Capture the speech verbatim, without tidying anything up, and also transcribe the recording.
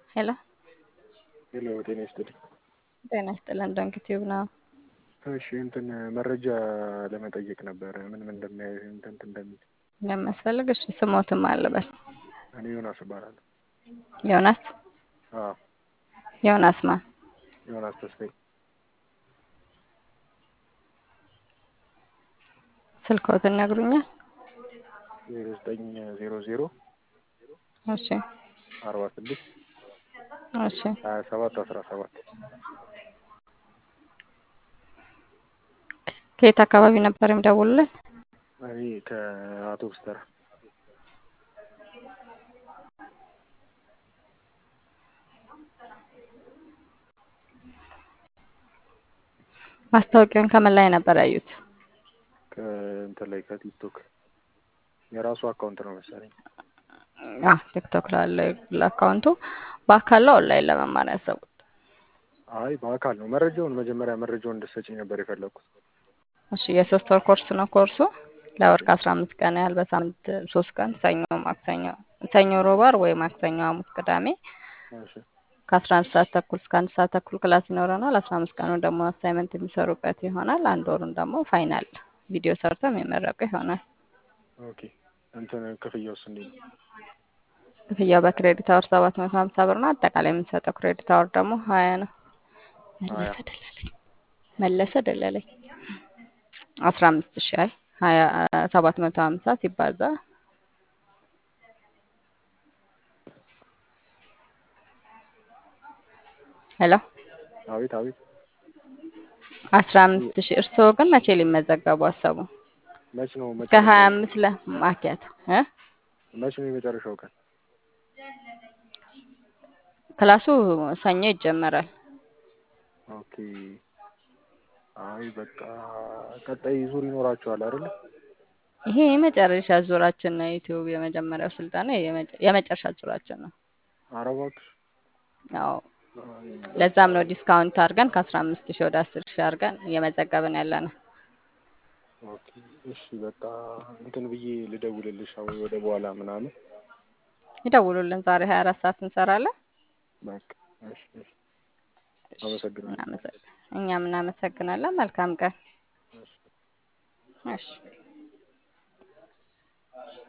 ሄሎ ሄሎ ጤና ይስጥልኝ። ጤና ይስጥልን። ዶንኪ ቲዩብ ነው። እሺ እንትን መረጃ ለመጠየቅ ነበረ ምን ምን እንደሚያይ እንትን እንትን እንደሚል። ለሚያስፈልግ እሺ፣ ስሞትም አለበት። እኔ ዮናስ እባላለሁ። ዮናስ አዎ ዮናስ ማን? ዮናስ ተስፋዬ። ስልክዎትን ይነግሩኛል? ዜሮ ዘጠኝ ዜሮ ዜሮ እሺ አርባ ስድስት እሺ። ሀያ ሰባት አስራ ሰባት ከየት አካባቢ ነበር የሚደውሉልን? እኔ ከአውቶብስ ተራ። ማስታወቂያውን ከምን ላይ ነበር ያዩት? ከእንትን ላይ ከቲክቶክ የራሱ አካውንት ነው መሰለኝ። አ ቲክቶክ ላለ አካውንቱ በአካል ነው ኦንላይን ለመማር ያሰቡት? አይ በአካል ነው። መረጃውን መጀመሪያ መረጃውን እንድትሰጪኝ ነበር የፈለኩት። እሺ የሶስት ወር ኮርስ ነው ኮርሱ። ለወር እሺ ከአስራ አምስት ቀን ያህል በሳምንት ሶስት ቀን ሰኞ፣ ማክሰኞ፣ ሰኞ፣ ሮብ፣ ዓርብ ወይ ማክሰኞ፣ ሐሙስ፣ ቅዳሜ እሺ ከአስራ አንድ ሰዓት ተኩል እስከ አንድ ሰዓት ተኩል ክላስ ይኖረናል። አስራ አምስት ቀኑን ደግሞ አሳይመንት የሚሰሩበት ይሆናል። አንድ ወሩን ደግሞ ፋይናል ቪዲዮ ሰርተው የሚመረቁ ይሆናል። ኦኬ እንትን ክፍያውስ እንዴት ነው? ክፍያው በክሬዲት አወር ሰባት መቶ ሀምሳ ብር ነው። አጠቃላይ የምንሰጠው ክሬዲት አወር ደግሞ ሀያ ነው። ሀያ መለሰ ደለለኝ መለሰ ደለለኝ አስራ አምስት ሺህ አይ ሀያ ሰባት መቶ ሀምሳ ሲባዛ ሄሎ አቤት አቤት። አስራ አምስት ሺህ። እርስዎ ግን መቼ ሊመዘገቡ አሰቡ? መች ነው እስከ ሀያ መጨረሻው? አምስት ለማኪያት እ መች ነው የመጨረሻው ቀን? ክላሱ ሰኞ ይጀመራል። ኦኬ አይ በቃ ቀጣይ ዙር ይኖራችኋል አይደል? ይሄ የመጨረሻ ዙራችን ነው። ዩቲዩብ የመጀመሪያው ስልጠና የመጨ- የመጨረሻ ዙራችን ነው። ኧረ እባክሽ። ያው አይ ለዛም በቃ ነው ዲስካውንት አድርገን ከአስራ አምስት ሺህ ወደ አስር ሺህ አድርገን እየመዘገብን ያለ ነው። ኦኬ እሺ በቃ እንትን ብዬ ልደውልልሽ ወይ ወደ በኋላ ምናምን። ይደውሉልን። ዛሬ ሀያ አራት ሰዓት እንሰራለን። በቃ እሺ እሺ እሺ፣ አመሰግናለሁ። እናመሰግ- እኛም እናመሰግናለን። መልካም ቀን። እሺ እሺ